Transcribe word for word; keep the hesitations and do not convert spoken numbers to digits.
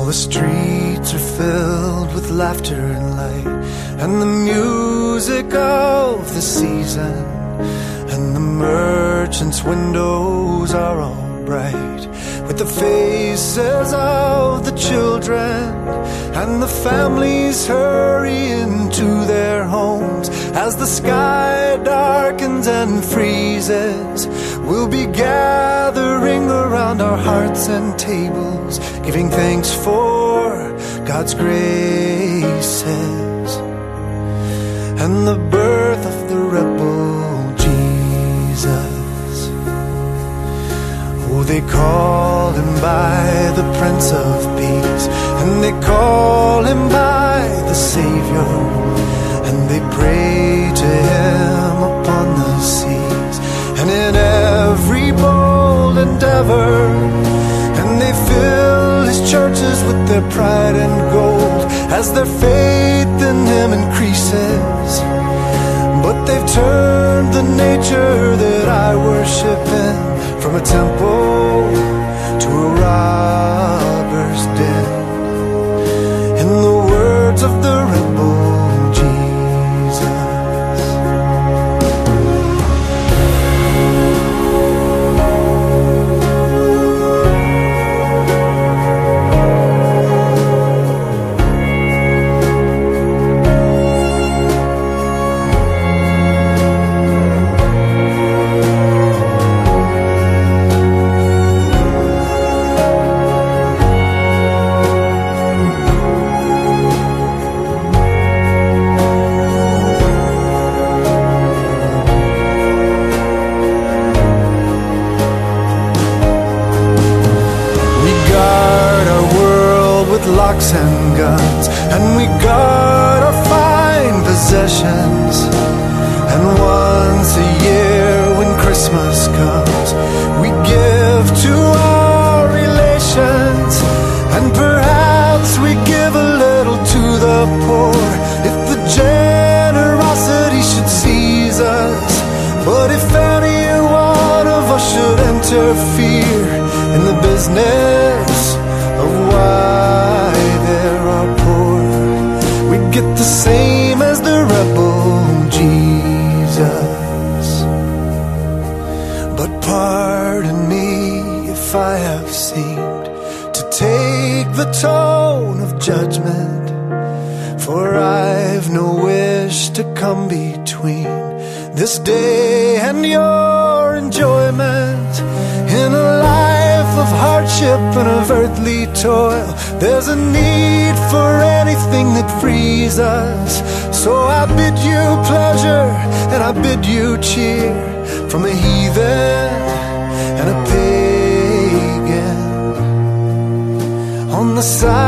the streets are filled with laughter and light, and the music of the season, and the merchants' windows are all bright with the faces of the children, and the families hurry into their homes. As the sky darkens and freezes, we'll be gathering around our hearts and tables, giving thanks for God's graces and the birth of the rebel Jesus. Oh, they call him by the Prince of Peace, and they call him by the Savior, and they pray to him upon the seas and in every bold endeavor, and they fill his churches with their pride and gold as their faith in him increases. But they've turned the nature that I worship in from a temple to a robber's den. In the words of the rebel Jesus. Locks and guns, and we guard our fine possessions, and once a year when Christmas comes, we give to our relations, and perhaps we give a little to the poor if the generosity should seize us. But if any one of us should interfere in the business of why there are poor, we get the same as the rebel Jesus. But pardon me if I have seemed to take the tone of judgment, for I've no wish to come between this day and your enjoyment. In a life of hardship and of earthly toil, there's a need for anything that frees us. So I bid you pleasure and I bid you cheer from a heathen and a pagan on the side